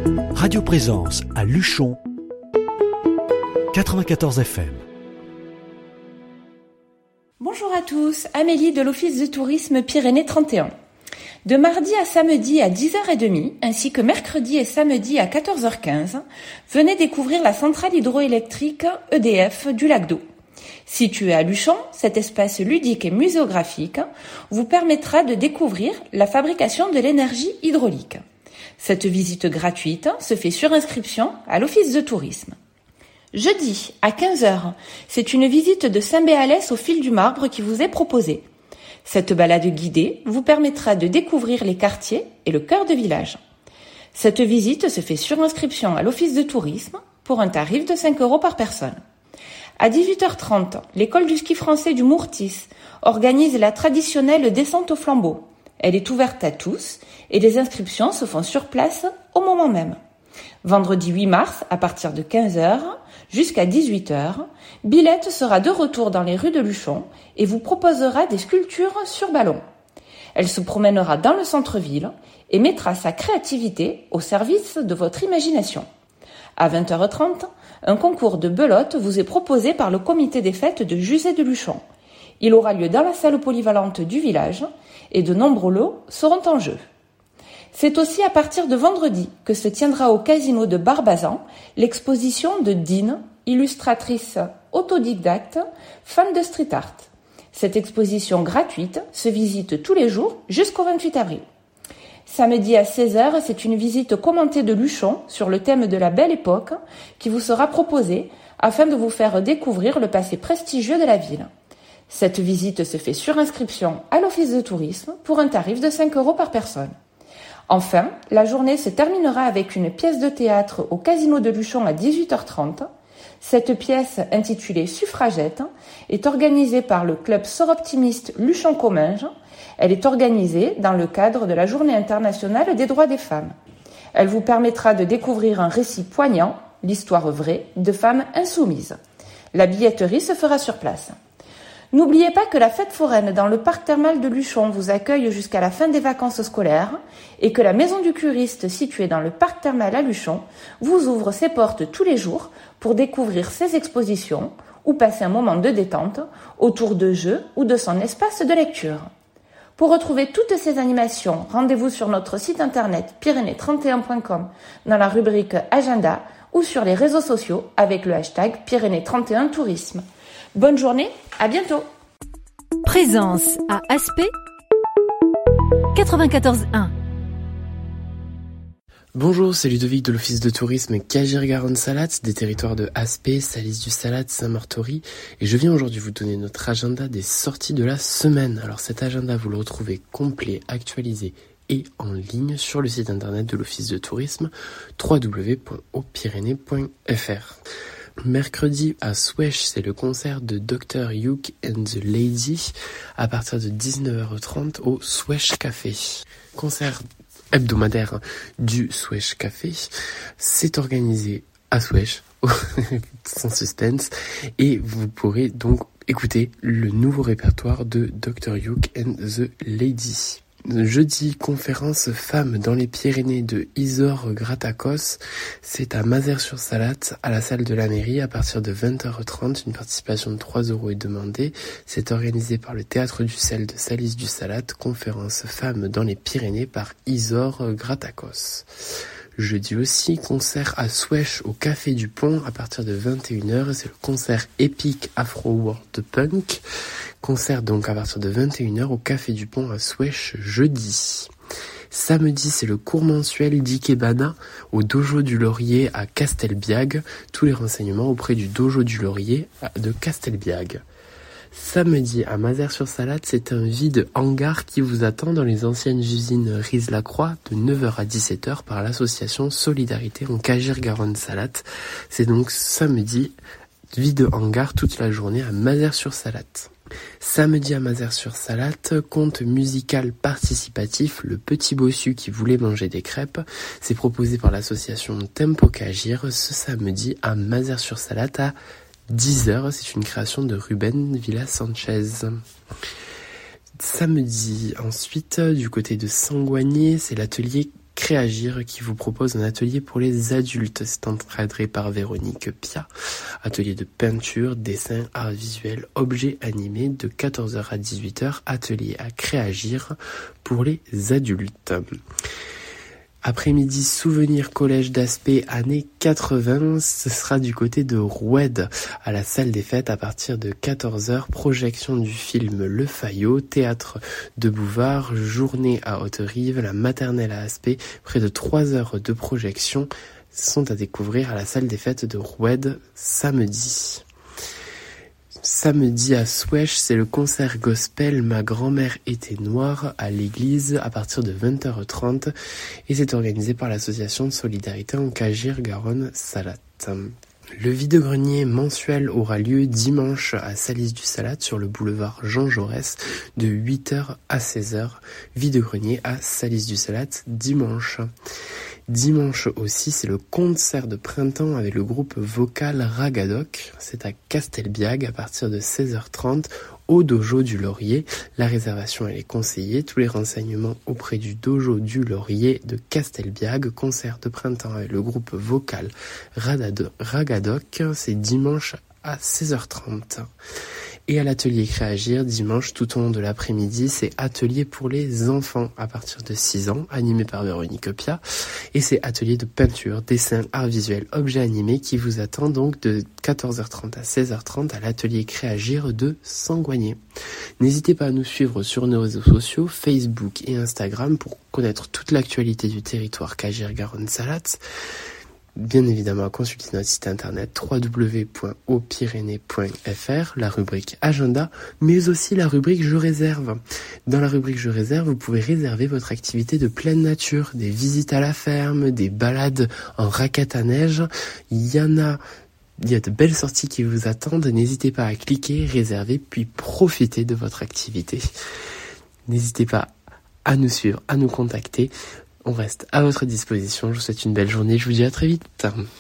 Radio Présence à Luchon, 94 FM. Bonjour à tous, Amélie de l'Office de tourisme Pyrénées 31. De mardi à samedi à 10h30, ainsi que mercredi et samedi à 14h15, venez découvrir la centrale hydroélectrique EDF du lac d'Eau. Située à Luchon, cet espace ludique et muséographique vous permettra de découvrir la fabrication de l'énergie hydraulique. Cette visite gratuite se fait sur inscription à l'Office de tourisme. Jeudi, à 15h, c'est une visite de Saint-Béalès au fil du marbre qui vous est proposée. Cette balade guidée vous permettra de découvrir les quartiers et le cœur de village. Cette visite se fait sur inscription à l'Office de tourisme pour un tarif de 5 € par personne. À 18h30, l'école du ski français du Mourtis organise la traditionnelle descente au flambeau. Elle est ouverte à tous et les inscriptions se font sur place au moment même. Vendredi 8 mars, à partir de 15h jusqu'à 18h, Billette sera de retour dans les rues de Luchon et vous proposera des sculptures sur ballon. Elle se promènera dans le centre-ville et mettra sa créativité au service de votre imagination. À 20h30, un concours de belote vous est proposé par le comité des fêtes de Juzet de Luchon. Il aura lieu dans la salle polyvalente du village et de nombreux lots seront en jeu. C'est aussi à partir de vendredi que se tiendra au casino de Barbazan l'exposition de Dine, illustratrice autodidacte, fan de street art. Cette exposition gratuite se visite tous les jours jusqu'au 28 avril. Samedi à 16h, c'est une visite commentée de Luchon sur le thème de la Belle Époque qui vous sera proposée afin de vous faire découvrir le passé prestigieux de la ville. Cette visite se fait sur inscription à l'Office de tourisme pour un tarif de 5 € par personne. Enfin, la journée se terminera avec une pièce de théâtre au Casino de Luchon à 18h30. Cette pièce, intitulée Suffragette, est organisée par le club Soroptimiste Luchon-Comminges. Elle est organisée dans le cadre de la Journée internationale des droits des femmes. Elle vous permettra de découvrir un récit poignant, l'histoire vraie, de femmes insoumises. La billetterie se fera sur place. N'oubliez pas que la fête foraine dans le parc thermal de Luchon vous accueille jusqu'à la fin des vacances scolaires et que la maison du curiste située dans le parc thermal à Luchon vous ouvre ses portes tous les jours pour découvrir ses expositions ou passer un moment de détente autour de jeux ou de son espace de lecture. Pour retrouver toutes ces animations, rendez-vous sur notre site internet pyrénées31.com dans la rubrique Agenda ou sur les réseaux sociaux avec le hashtag Pyrénées31 Tourisme. Bonne journée, à bientôt. Présence à Aspet 94.1. Bonjour, c'est Ludovic de l'Office de tourisme Cagier-Garonne-Salatte, des territoires de Aspet, Salis-du-Salat, Saint-Martory, et je viens aujourd'hui vous donner notre agenda des sorties de la semaine. Alors cet agenda, vous le retrouvez complet, actualisé et en ligne sur le site internet de l'Office de tourisme www.opyrénées.fr. Mercredi à Swèche, c'est le concert de Dr. Hugh and the Lady à partir de 19h30 au Swèche Café. Concert hebdomadaire du Swèche Café. C'est organisé à Swèche, sans suspense, et vous pourrez donc écouter le nouveau répertoire de Dr. Hugh and the Lady. Jeudi, conférence femmes dans les Pyrénées de Isor Gratakos. C'est à Mazères-sur-Salatte, à la salle de la mairie, à partir de 20h30. Une participation de 3 € est demandée. C'est organisé par le Théâtre du Sel de Salis-du-Salat. Conférence femmes dans les Pyrénées par Isor Gratakos. Jeudi aussi, concert à Swèche au Café du Pont à partir de 21h. C'est le concert épique Afro World Punk. Concert donc à partir de 21h au Café du Pont à Swèche jeudi. Samedi, c'est le cours mensuel d'Ikebana au Dojo du Laurier à Castelbiag. Tous les renseignements auprès du Dojo du Laurier de Castelbiag. Samedi, à Mazères-sur-Salatte, c'est un vide hangar qui vous attend dans les anciennes usines Riz-la-Croix de 9h à 17h par l'association Solidarité en Cagier-Garonne-Salatte. C'est donc samedi, vide hangar toute la journée à Mazères-sur-Salatte. Samedi à Mazères-sur-Salatte, conte musical participatif Le Petit Bossu qui voulait manger des crêpes. C'est proposé par l'association Tempo Cagir ce samedi à Mazères-sur-Salatte à 10h. C'est une création de Ruben Villa-Sanchez. Samedi, ensuite, du côté de Sanguagné, c'est l'atelier Créagir qui vous propose un atelier pour les adultes. C'est encadré par Véronique Pia. Atelier de peinture, dessin, art visuel, objets animés de 14h à 18h. Atelier à Créagir pour les adultes. Après-midi souvenir collège d'Aspet années 80, ce sera du côté de Roued, à la salle des fêtes à partir de 14h, projection du film Le Fayot, théâtre de Bouvard, journée à Haute-Rive, la maternelle à Aspet, près de 3 heures de projection sont à découvrir à la salle des fêtes de Roued samedi. Samedi à Swèche, c'est le concert gospel Ma grand-mère était noire à l'église à partir de 20h30 et c'est organisé par l'association de solidarité en Cagir-Garonne-Salat. Le vide-grenier mensuel aura lieu dimanche à Salis-du-Salat sur le boulevard Jean Jaurès de 8h à 16h. Vide-grenier à Salis-du-Salat dimanche. Dimanche aussi, c'est le concert de printemps avec le groupe vocal Ragadoc. C'est à Castelbiag à partir de 16h30 au dojo du Laurier. La réservation elle est conseillée. Tous les renseignements auprès du dojo du Laurier de Castelbiag. Concert de printemps avec le groupe vocal Ragadoc. C'est dimanche à 16h30. Et à l'atelier Créagir, dimanche, tout au long de l'après-midi, c'est atelier pour les enfants à partir de 6 ans, animé par Véronique Pia. Et c'est atelier de peinture, dessin, art visuel, objets animés qui vous attend donc de 14h30 à 16h30 à l'atelier Créagir de Sangoigné. N'hésitez pas à nous suivre sur nos réseaux sociaux, Facebook et Instagram pour connaître toute l'actualité du territoire Cagir-Garonne-Salat. Bien évidemment, consultez notre site internet www.hautpyrénées.fr, la rubrique agenda, mais aussi la rubrique je réserve. Dans la rubrique je réserve, vous pouvez réserver votre activité de pleine nature, des visites à la ferme, des balades en raquette à neige. Il y a de belles sorties qui vous attendent. N'hésitez pas à cliquer, réserver, puis profiter de votre activité. N'hésitez pas à nous suivre, à nous contacter. On reste à votre disposition. Je vous souhaite une belle journée. Je vous dis à très vite.